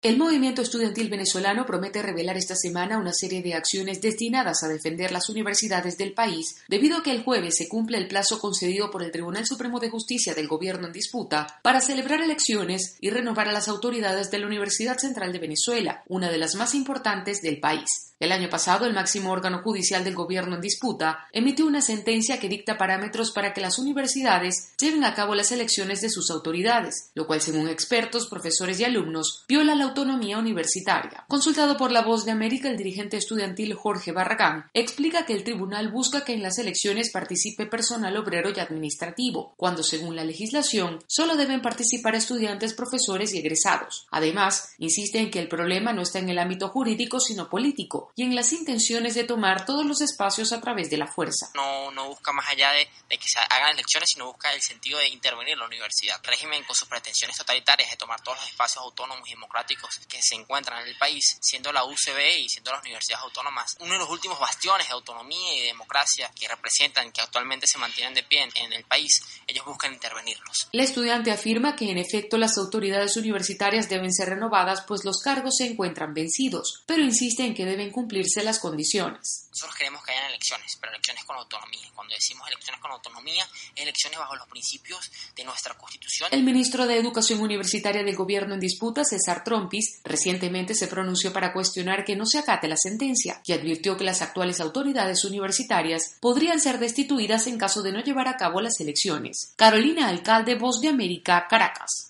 El movimiento estudiantil venezolano promete revelar esta semana una serie de acciones destinadas a defender las universidades del país, debido a que el jueves se cumple el plazo concedido por el Tribunal Supremo de Justicia del gobierno en disputa para celebrar elecciones y renovar a las autoridades de la Universidad Central de Venezuela, una de las más importantes del país. El año pasado, el máximo órgano judicial del gobierno en disputa emitió una sentencia que dicta parámetros para que las universidades lleven a cabo las elecciones de sus autoridades, lo cual, según expertos, profesores y alumnos, viola la autonomía universitaria. Consultado por La Voz de América, el dirigente estudiantil Jorge Barragán explica que el tribunal busca que en las elecciones participe personal obrero y administrativo, cuando, según la legislación, solo deben participar estudiantes, profesores y egresados. Además, insiste en que el problema no está en el ámbito jurídico, sino político, y en las intenciones de tomar todos los espacios a través de la fuerza. No busca más allá de que se hagan elecciones, sino busca el sentido de intervenir en la universidad. El régimen, con sus pretensiones totalitarias de tomar todos los espacios autónomos y democráticos que se encuentran en el país, siendo la UCB y siendo las universidades autónomas uno de los últimos bastiones de autonomía y de democracia que representan, que actualmente se mantienen de pie en el país, ellos buscan intervenirlos. La estudiante afirma que en efecto las autoridades universitarias deben ser renovadas, pues los cargos se encuentran vencidos, pero insiste en que deben cumplirse las condiciones. Nosotros queremos que hayan elecciones, pero elecciones con autonomía. Cuando decimos elecciones con autonomía, elecciones bajo los principios de nuestra Constitución. El ministro de Educación Universitaria del gobierno en disputa, César Trompis, recientemente se pronunció para cuestionar que no se acate la sentencia y advirtió que las actuales autoridades universitarias podrían ser destituidas en caso de no llevar a cabo las elecciones. Carolina Alcalde, Voz de América, Caracas.